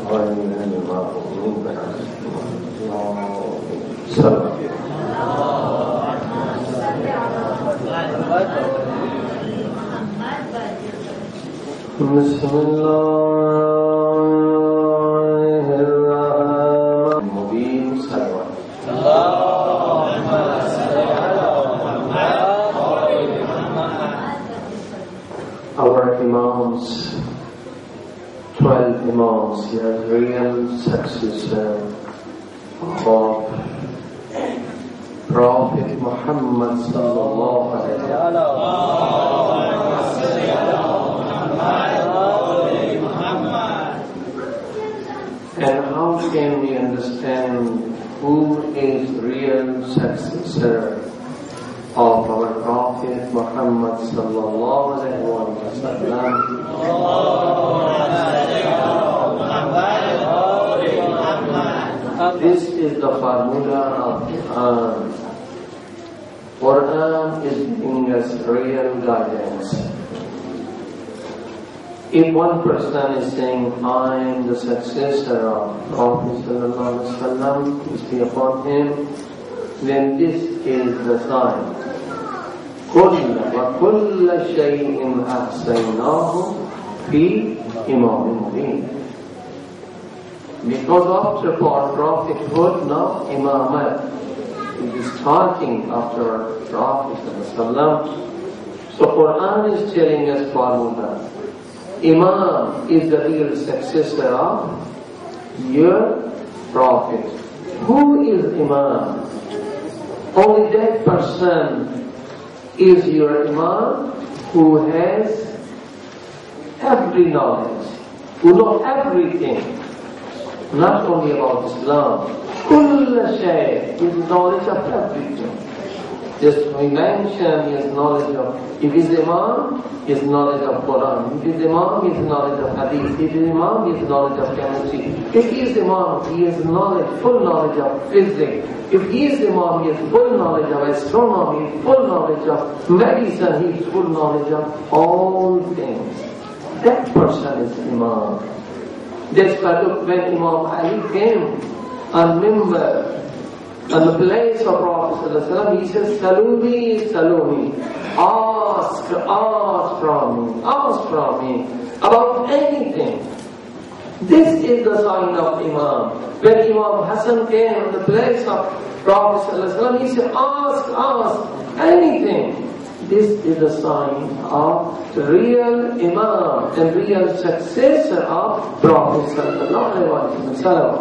غير المغضوب عليهم. بسم الله الرحمن المبين. صلوات اللهم صل على محمد. Our Imams, 12 Imams, he are real successor of Prophet Muhammad sallallahu alaihi wasallam. And how can we understand who is real successor of our Prophet Muhammad sallallahu alaihi wasallam? This is the formula of Quran. Quran is giving us real guidance. If one person is saying, I am the successor of Prophet sallallahu alaihi wasallam, peace be upon him, then this is the sign. وَكُلَّ شَيْءٍ أَحْسَيْنَاهُ فِي إِمَامٍ مُبِينٍ. Because after prophethood, now imamat is starting after Prophet sallallahu. So Quran is telling us formula. Imam is the real successor of your Prophet. Who is Imam? Only that person is your Imam who has every knowledge, who knows everything, not only about Islam. Kulla shay, his knowledge of everything. Just we mention his knowledge of, if he's Imam, his knowledge of Quran. If he's Imam, his knowledge of Hadith. If he's Imam, his knowledge of chemistry. If he is Imam, he has knowledge, full knowledge of physics. If he is Imam, he has full knowledge of astronomy, full knowledge of medicine, he has full knowledge of all things. That person is Imam. That's why when Imam Ali came on Mimbar, on the place of Prophet ﷺ, he says, Salumi, Salumi, ask from me about anything. This is the sign of Imam. When Imam Hassan came on the place of Prophet ﷺ, he said, ask anything. This is the sign of the real Imam and real successor of Prophet sallallahu alaihi wasallam.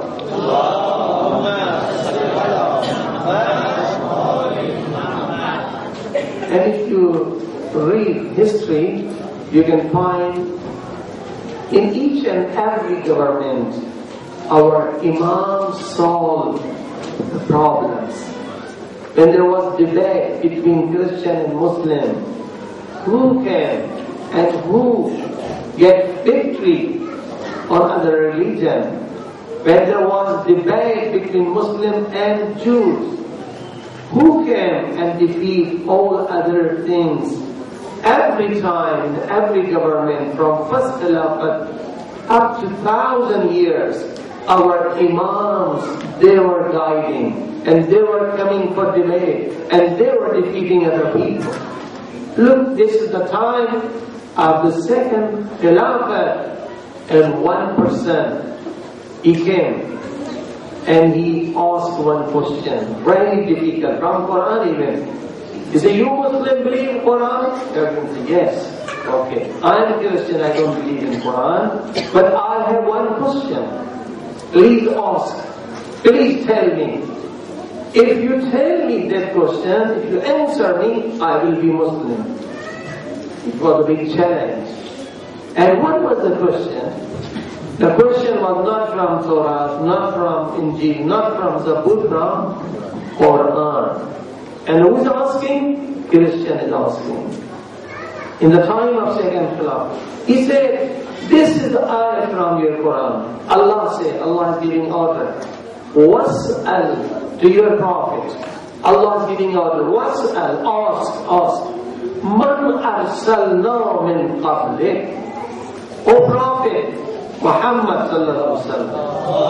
And if you read history, you can find in each and every government, our Imams solved the problems. When there was debate between Christian and Muslim, who can and who get victory on other religion? When there was debate between Muslim and Jews, who can and defeat all other things? Every time, every government, from first Khilafat up to 1,000 years, our Imams, they were guiding. And they were coming for debate, and they were defeating other people. Look, this is the time of the second Khilafah, and one person, he came, and he asked one question, very difficult, from Quran even. He said, you Muslim believe in Quran? Everyone said, yes. Okay, I am Christian, I don't believe in Quran, but I have one question. Please ask, please tell me. If you tell me that question, if you answer me, I will be Muslim. It was a big challenge. And what was the question? The question was not from Torah, not from Injil, not from Zabur, from Quran. And who is asking? Christian is asking. In the time of second Khilafah, he said, this is the ayah from your Quran. Allah said, Allah is giving order. Was'al to your Prophet. Allah is giving order. Was'al, ask. Man arsalna min qablik. O Prophet, Muhammad sallallahu alaihi wasallam.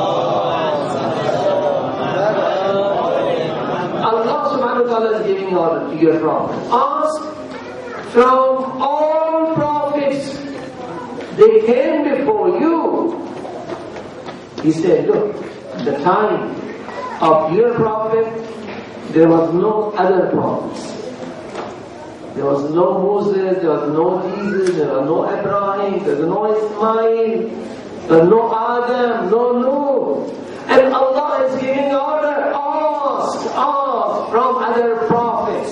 Allah subhanahu wa ta'ala is giving order to your prophet. Ask from all prophets. They came before you. He said, look, the time of your prophet, there was no other prophets. There was no Moses, there was no Jesus, there was no Abraham, there was no Ismail, there was no Adam, no Noah. And Allah is giving order, ask from other prophets.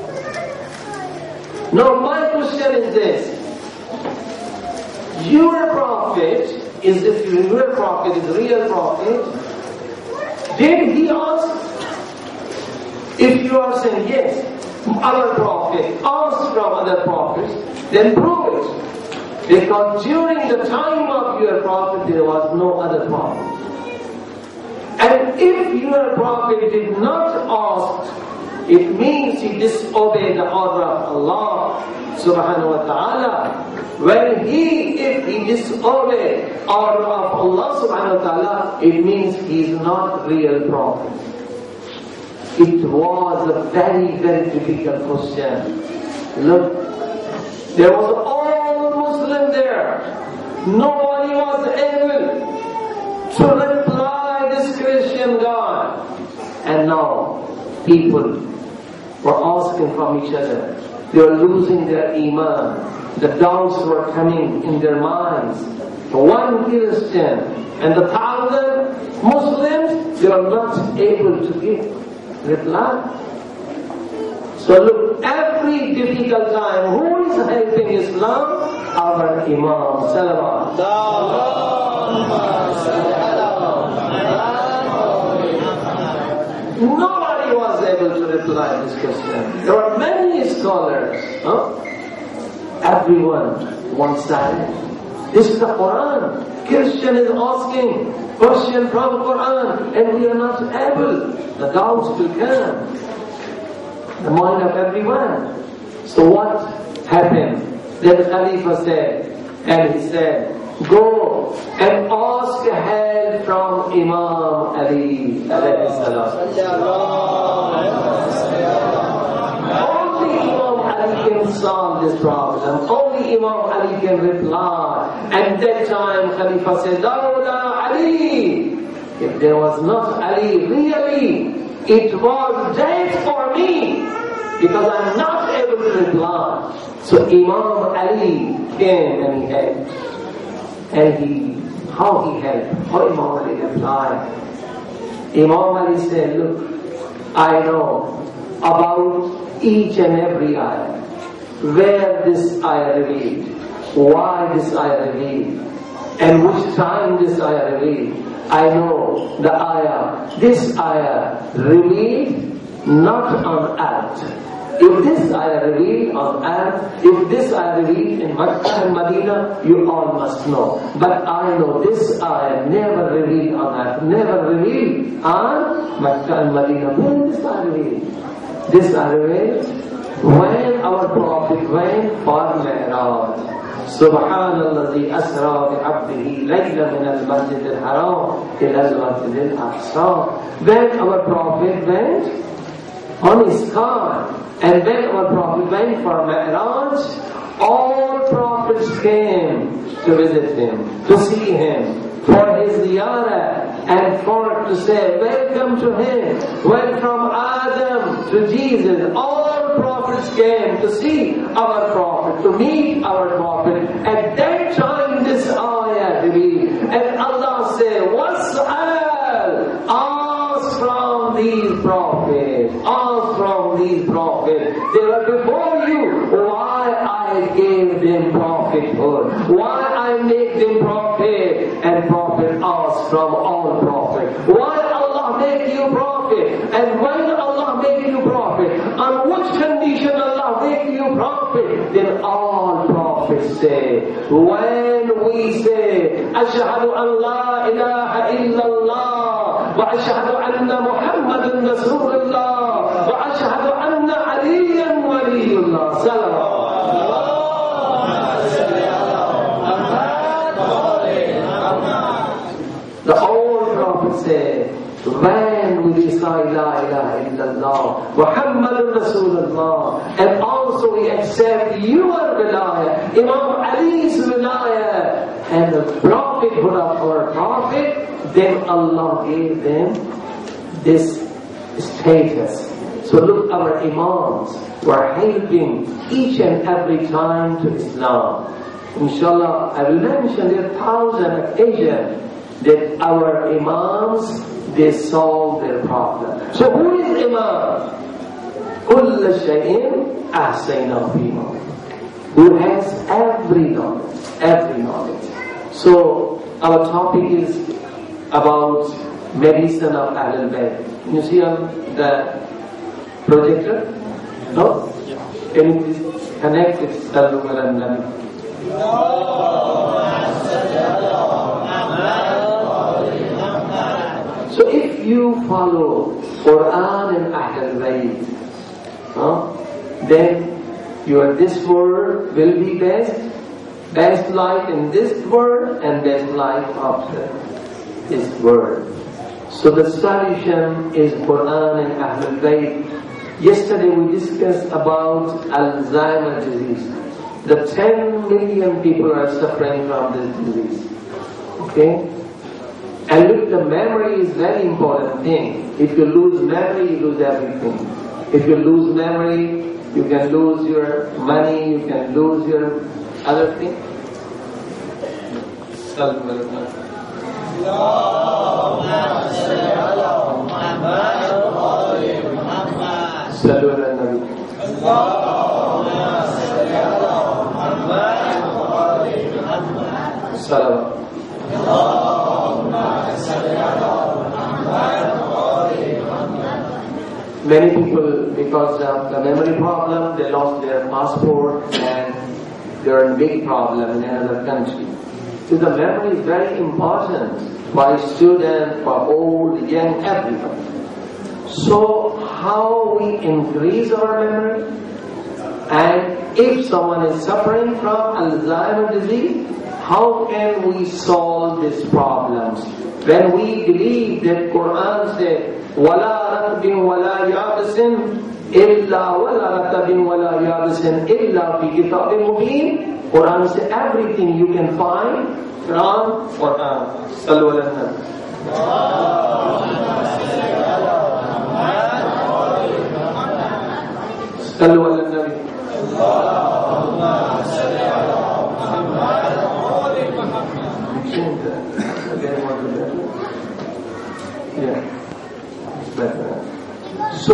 Now my question is this. Your prophet, if your prophet is a real prophet, did he ask? If you are saying yes, our prophet asked from other prophets, then prove it. Because during the time of your prophet, there was no other prophet. And if your prophet did not ask, it means he disobeyed the order of Allah subhanahu wa ta'ala. If he disobeyed order of Allah subhanahu wa ta'ala, it means he is not real prophet. It was a very, very difficult question. Look, there was all Muslim there. Nobody was able to reply this Christian God. And now, people were asking from each other. They were losing their iman. The doubts were coming in their minds. One Christian and 1,000 Muslims, they were not able to give reply. So look, every difficult time, who is helping Islam? Our Imam Salawat. Nobody was able to reply this question. There are many scholars. Everyone wants silence. This is the Quran. Christian is asking question from Quran and we are not able. The doubts will come. The mind of everyone. So what happened? Then Khalifa said, and he said, go and ask help from Imam Ali alayhi salam. Only Imam Ali can solve this problem. Only Imam Ali can reply. And that time Khalifa said, Lawla Ali. If there was not Ali, really, it was dead for me. Because I'm not able to reply. So Imam Ali came and he helped. And how he helped? How Imam Ali replied? Imam Ali said, look, I know about each and every ayah. Where this ayah revealed. Why this ayah revealed. And which time this ayah revealed. I know the ayah. This ayah revealed not on earth. If this ayah revealed on earth, if this ayah revealed in Makkah and Medina, you all must know. But I know this ayah never revealed on earth, never revealed on Makkah and Medina. When this ayah revealed? This ayah revealed when our Prophet went for Mi'raj. Subhanalladhi asra bi'abdihi layla min al-masjid al-haram ila al-masjid al-aqsa. When our Prophet went on his car, and when our Prophet went for Mi'raj, all prophets came to visit him, to see him, for his ziyarah, and for to say welcome to him. When from Adam to Jesus, all prophets came to see our Prophet, to meet our Prophet. At that time this ayah revealed, and Allah said, Was'al, ask from these prophets, ask from these prophets. They were before you. Why I gave them prophethood? Why I make them prophet? And prophet ask from all prophets. Why Allah make you prophet? And when Allah make you prophet, on which condition Allah make you prophet? Then all prophets say, when we say, Ashhadu an la ilaha illallah, wa ashhadu anna Muhammadan Rasulullah, wa ashhadu anna Aliyan waliyullah. Salawat. The old Prophet said, when we recite La ilaha illallah, Muhammadun Rasulullah, and also we accept your wilayah, Imam Ali's wilayah, and the prophethood of our Prophet, then Allah gave them this status. So look, our Imams were helping each and every time to Islam. Inshallah, I will mention there 1,000 occasions that our Imams, they solve their problem. So who is Imam? كُلَّ شَيْءٍ أَحْسَيْنَا فِيهِ, who has every knowledge. So our topic is about medicine of Ahlul Bayt. Can you see on the projector? No? Can you please connect it? Sallu ala Nabi. So if you follow Quran and Ahlul Bayt, then this world will be best life in this world and best life after this world. So the solution is Quran and Ahlul Bayt. Yesterday we discussed about Alzheimer's disease. The 10 million people are suffering from this disease. Okay? And look, the memory is very important thing. If you lose memory, you lose everything. If you lose memory, you can lose your money, you can lose your other thing. Many people, because of the memory problem, they lost their passport and they're in big problem in another country. So the memory is very important for students, for old, young, everyone. So how we increase our memory? And if someone is suffering from Alzheimer's disease, how can we solve these problems? When we believe that Quran says, وَلَا رَتْبٍ وَلَا يَابِسٍ إِلَّا وَلَا رَتْبٍ وَلَا يَابِسٍ إِلَّا فِي كِتَابٍ مُبِينٍ. Quran says everything you can find from Quran. Sallu ala Nabi. Sallu ala Nabi. Yeah, it's better. So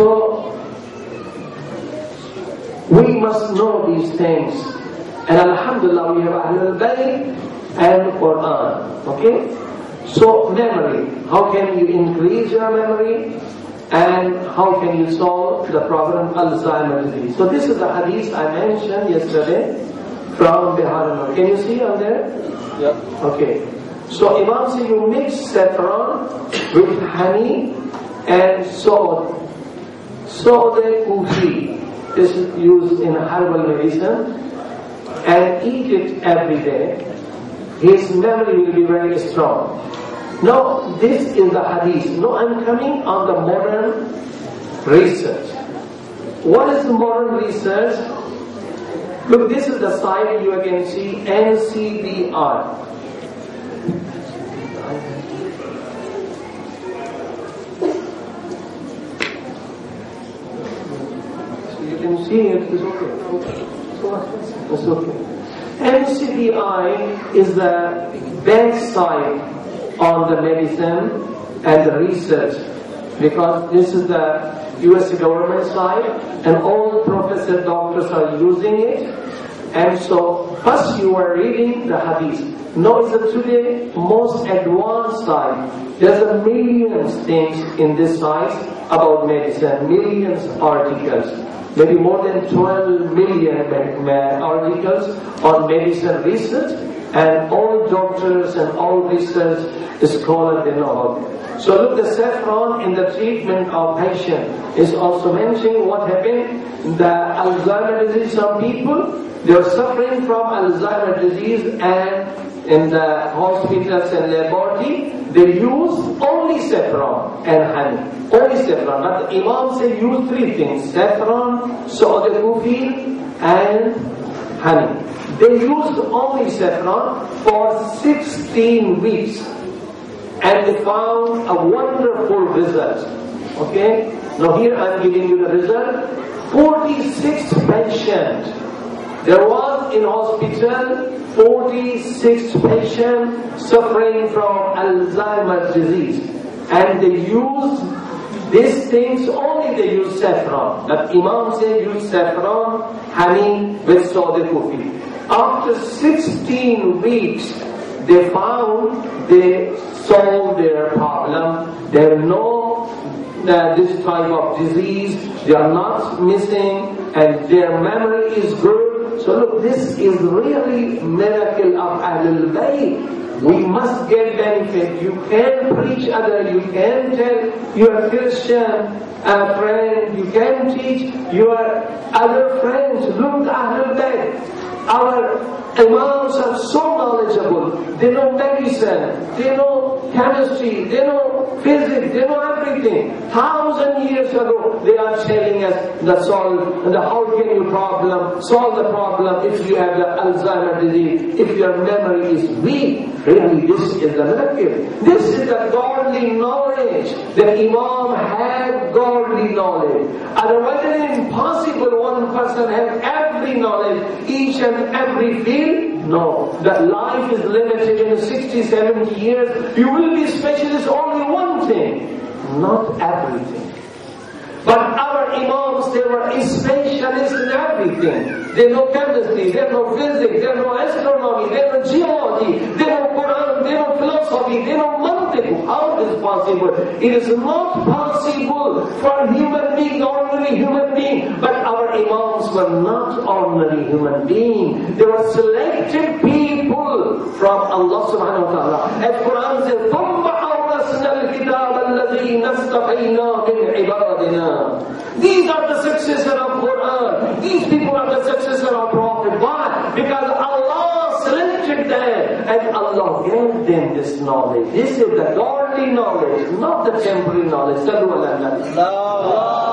we must know these things. And Alhamdulillah, we have Ahlul Bayt and Quran. Okay? So memory. How can you increase your memory? And how can you solve the problem of Alzheimer's disease? So this is the hadith I mentioned yesterday from Bihar. Can you see on there? Yeah. Okay. So Imam says you mix saffron with honey and salt. Salt kufi. This is used in herbal medicine. And eat it every day. His memory will be very strong. Now, this is the hadith. Now, I'm coming on the modern research. What is the modern research? Look, this is the site you can see, NCBR. So you can see it, it's okay. It's okay. NCBI is the best site on the medicine and the research, because this is the US government site and all professor doctors are using it. And so first you are reading the hadith. Now is today most advanced site. There's a millions things in this site about medicine, millions articles. Maybe more than 12 million articles on medicine research, and all doctors and all research scholars, they know about it. So look, the saffron in the treatment of patient is also mentioning what happened. The Alzheimer's disease, some people, they are suffering from Alzheimer's disease and in the hospitals and laboratory, they use only saffron and honey. Only saffron. But the Imam said use three things: saffron, Saud al-Kufi, and honey. They used only saffron for 16 weeks. And they found a wonderful result. Okay? Now here I am giving you the result. 46 patients. There was in hospital 46 patients suffering from Alzheimer's disease. And they used these things, only they use saffron. But Imam said use saffron, honey with Saud al-Kufi. After 16 weeks, they found they solved their problem. There are no this type of disease. They are not missing, and their memory is good. So look, this is really miracle of Ahlul Bayt. We must get benefit. You can preach other. You can tell your Christian friend. You can teach your other friends. Look, Ahlul Bayt. Our Imams are so knowledgeable. They know medicine, they know chemistry, they know physics, they know everything. 1,000 years ago, they are telling us how can you solve the problem if you have the Alzheimer's disease, if your memory is weak. Really, this is the miracle. This is the godly knowledge. The Imam had godly knowledge. Otherwise, it is impossible one person has every knowledge, each and every field. No, that life is limited in 60, 70 years. You will be specialist only one thing, not everything. But our Imams, they were specialists in everything. They know chemistry, they know physics, they know astronomy, they know geology, they know Quran, they know philosophy, they know mantiq. How is it possible? It is not possible for human being, ordinary human being. But our Imams were not ordinary human beings. They were selected people from Allah subhanahu wa ta'ala. As Quran says, ثُمَّ أَوْرَثْنَا الْكِتَابَ الَّذِينَ اصْطَفَيْنَا مِنْ عِبَادِنَا. These are the successors of Quran. These people are the successors of Prophet. Why? Because Allah selected them and Allah gave them this knowledge. This is the godly knowledge, not the temporary knowledge. Sallu ala nabi.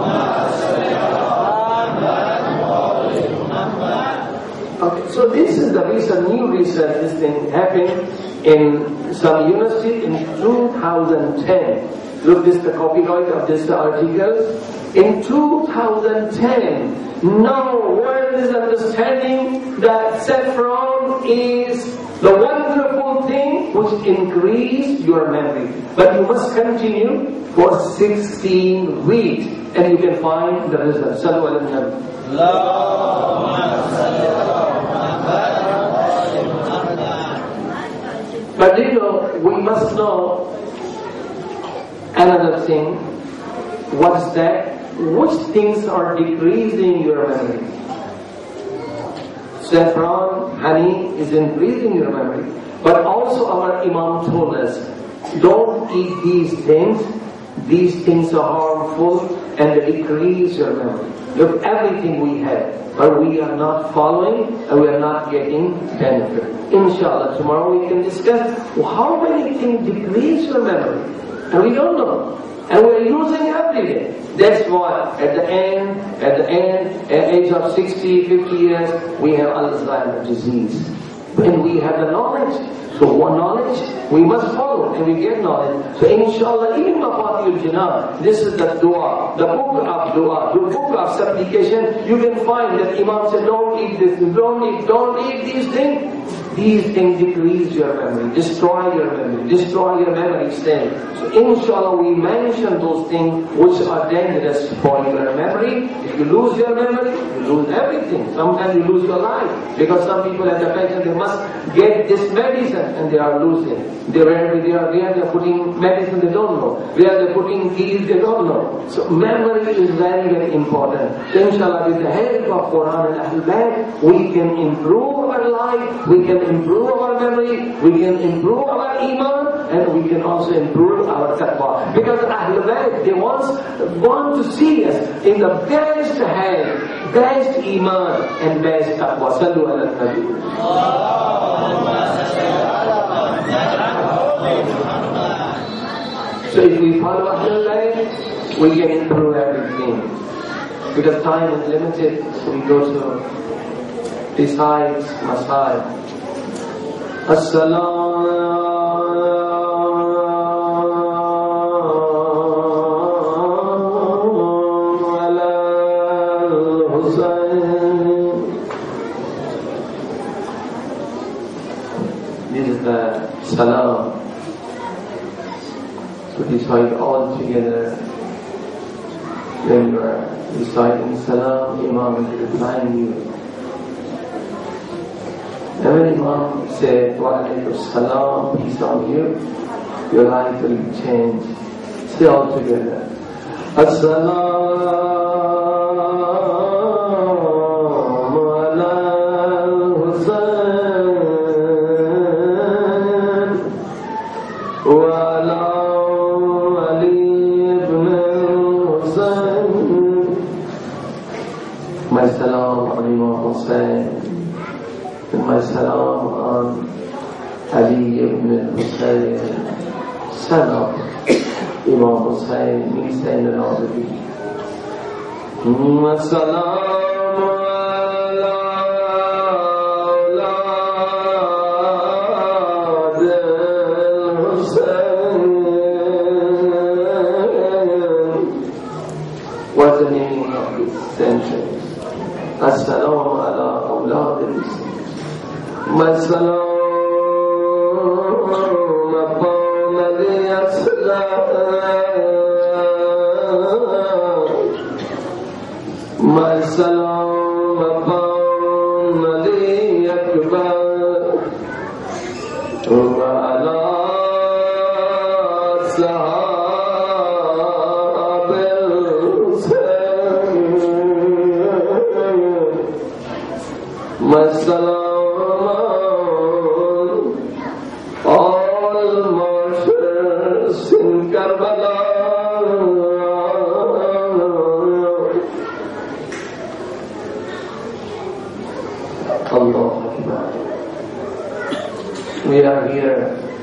Okay, so this is the reason, new research, this thing happened in some university in 2010. Look, this is the copyright of this article. In 2010, now world is understanding that saffron is the wonderful thing which increase your memory. But you must continue for 16 weeks and you can find the result. Sallu ala nabi. But you know, we must know another thing. What is that? Which things are decreasing your memory? Saffron, honey is increasing your memory. But also our Imam told us, don't eat these things. These things are harmful and they decrease your memory. Look, everything we have, but we are not following and we are not getting benefit. Inshallah, tomorrow we can discuss how many things decrease your memory. And we don't know. And we are using every day. That's why at the age of 60, 50 years, we have Alzheimer's disease. And we have the knowledge. So one knowledge, we must follow and we get knowledge. So inshallah, even Mafatihul Jinan, this is the dua, the book of dua, the book of supplication, you can find that Imam said, don't eat this, don't eat these things. These things decrease your memory, destroy your memory state. So inshallah we mention those things which are dangerous for your memory. If you lose your memory, you lose everything. Sometimes you lose your life. Because some people have the passion, they must get this medicine and they are losing. Where they are putting medicine, they don't know. Where they are putting keys, they don't know. So memory is very, very important. So inshallah with the help of Quran and Ahlul Bayt, we can improve our life, we can improve our memory, we can improve our iman, and we can also improve our taqwa. Because Ahlul Bayt, they want to see us in the best health, best iman, and best taqwa. Sallu ala nabi. So if we follow Ahlul Bayt, we can improve everything. Because time is limited, so we go to recite Masai. As-salamu ala al-Husayn. This is the salam. To recite all together. When you are reciting salam, Imam is replying you. And when Imam said, wa alaykum salam, peace on you, your life will change. Say all together. As-salamu ala al-Husayn wa ala my salam on Imam Hussain, and my salam on Ali ibn Hussain, son of Imam Hussain, min Sayyid al-Abidi. My salam ala awlad al-Hussain. What's the meaning of this sentence? As-salamu ala awlad al-Hussain. My salam upon Ali as-salam. My salam upon Ali Akbar. Wa ala sahab al-Husayn. My salam all martyrs in Karbala. Allah Akbar. We are here,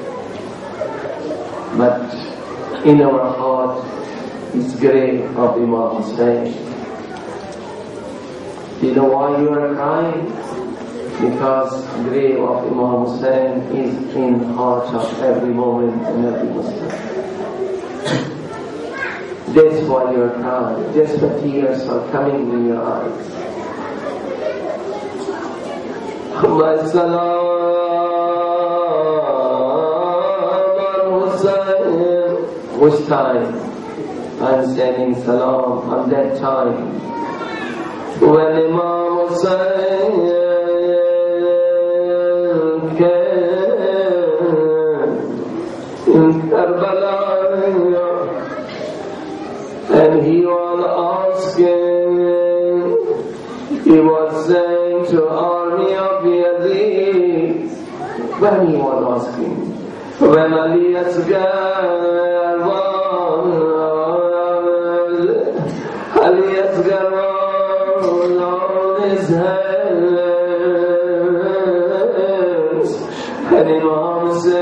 but in our heart is grave of Imam Hussain. Do you know why you are crying? Because the grave of Imam Hussain is in the heart of every moment and every Muslim. That's why you are crying. Just the tears are coming in your eyes. My salam on Hussain. Which time? I'm sending salam on that time. When Imam Hussain in Karbala, and he was asking, he was saying to army of Yazid, when he was asking, when Ali Asghar was on his hands, and Imam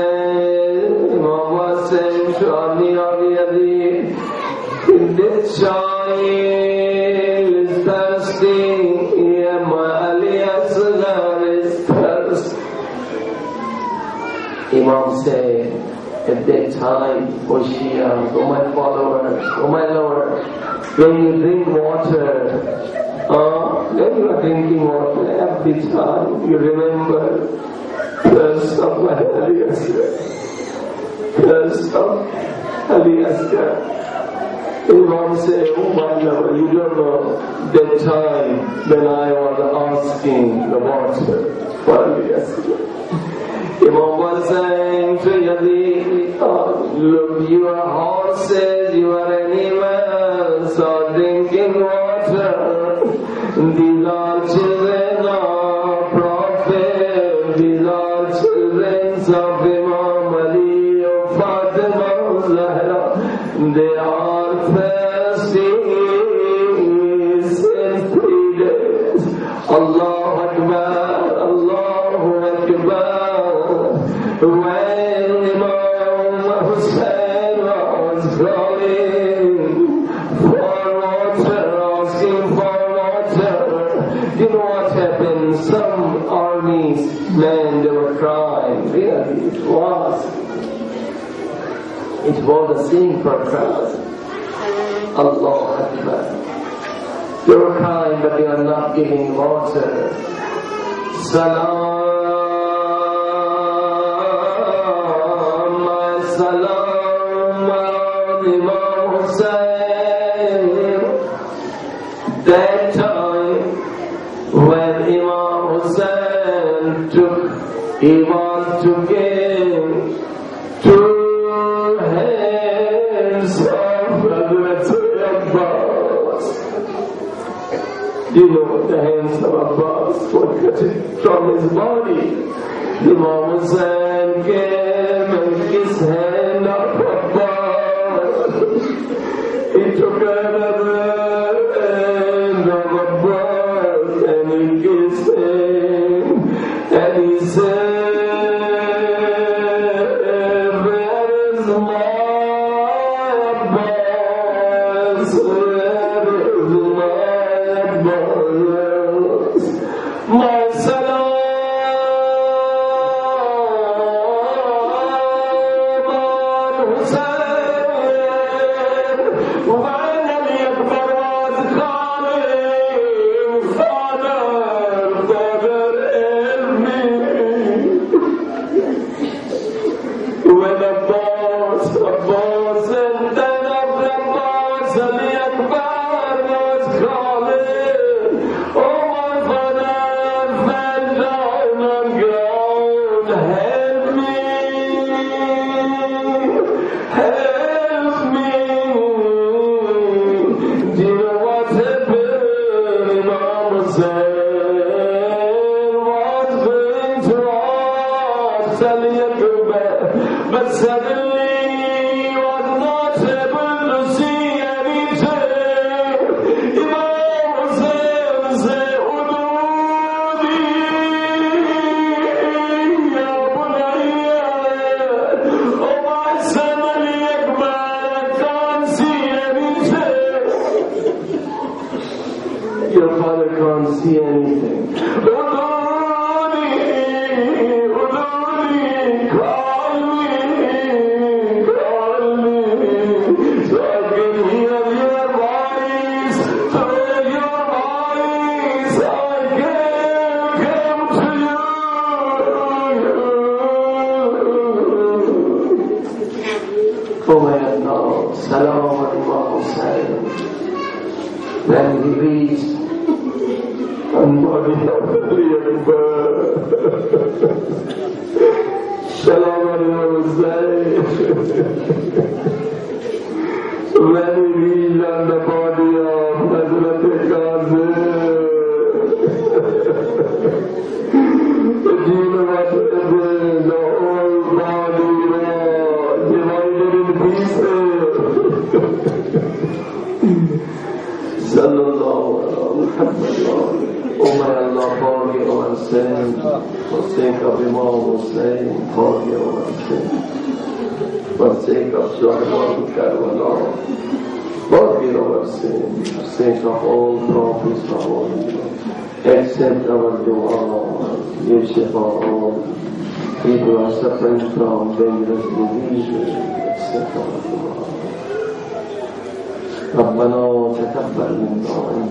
was saying to army of Yazid, this child is thirsty, my Ali Asghar is thirsty. Imam said at that time, O Shia, O my followers, O my Lord, when you drink water, when you are drinking water, every time you remember thirst of my Ali Asghar, thirst of Ali Asghar. Imam said, oh my Lord, you don't know that time when I was asking the water for Ali Asghar. Imam was saying to Yazid, look, your horses, your animals are drinking water. These are children of Prophet, these are children of Imam Ali, of Fatima, Zahra. They are thirsty since 3 days. Allahu Akbar, Allahu Akbar. When was a sin for crowd. Allah Akbar. You're kind, but you are not giving water. Salam, salam, Imam Hussain. That time when Imam Hussain he was to give 2 hands of Hazrat Abbas. You know the hands of Abbas were cutting from his body. Imam Hussain came and kissed the hand of Abbas. He took another hand of Abbas and he kissed him and he said, but suddenly he was not able to see anything. Imam Hussain said, Ududi, Ya Bunayya, oh my son Ali Akbar, I can't see anything. Your father can't see anything. Salam Imam Hussain. When he reached Anbari Ali Akbar. Salam Imam Hussain. When he reached on the body of Hazrat Qasim. Do you know what happened? The whole body was divided in pieces. Sallallahu alaihi Oh my Allah, forgive our sins. For sake of Imam Hussain, forgive our sins. For sake of Shuhada Karbala, forgive our sins. For sake of all prophets of Allah, accept our dua. Give shifa all people are suffering from dangerous diseases. Accept our dua. ربنا تقبل منا